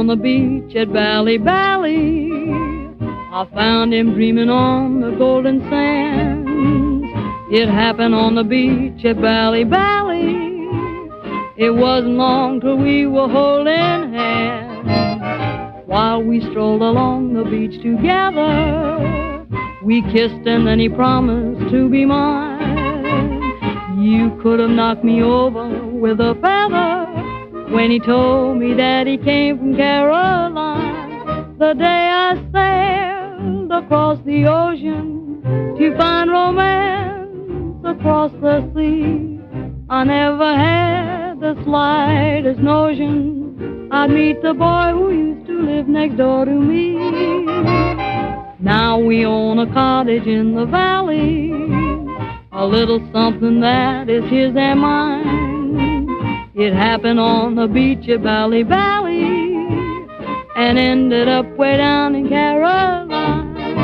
the beach at Bally Bally. I found him dreaming on the golden sands. It happened on the beach at Bally Bally. It wasn't long till we were holding hands. While we strolled along the beach together, we kissed and then he promised to be mine. You could have knocked me over with a feather when he told me that he came from Caroline. The day I sailed across the ocean to find romance across the sea, I never had the slightest notion I'd meet the boy who used to live next door to me. Now we own a cottage in the valley, a little something that is his and mine. It happened on the beach at Bally Bally and ended up way down in Caroline.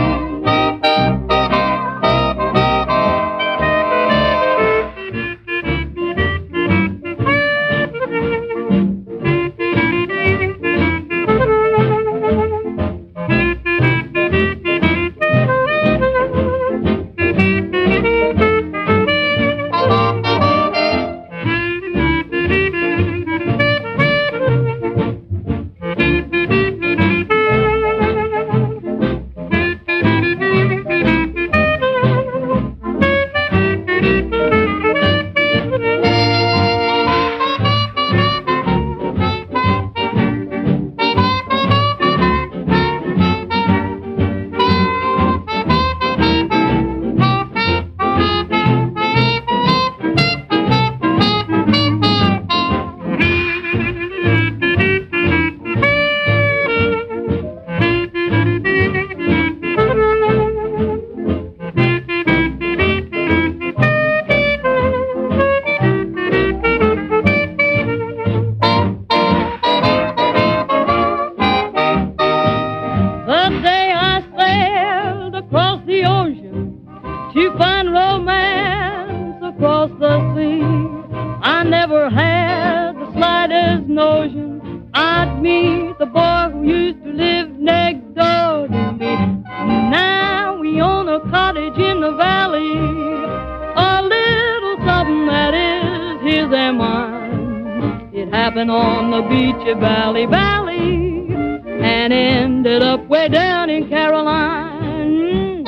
On the beach at Bally Bally and ended up way down in Caroline.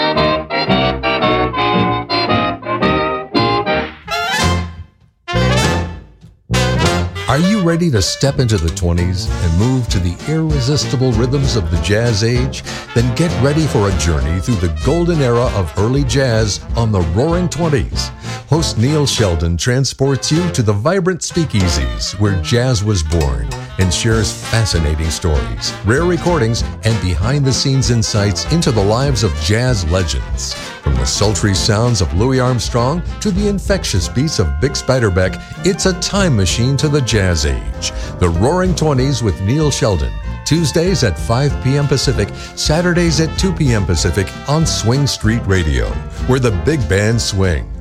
Are you ready to step into the 20s and move to the irresistible rhythms of the jazz age? Then get ready for a journey through the golden era of early jazz on the Roaring 20s. Host Neil Sheldon transports you to the vibrant speakeasies where jazz was born and shares fascinating stories, rare recordings, and behind-the-scenes insights into the lives of jazz legends. From the sultry sounds of Louis Armstrong to the infectious beats of Bix Beiderbecke, it's a time machine to the jazz age. The Roaring 20s with Neil Sheldon. Tuesdays at 5 p.m. Pacific, Saturdays at 2 p.m. Pacific on Swing Street Radio, where the big band swing.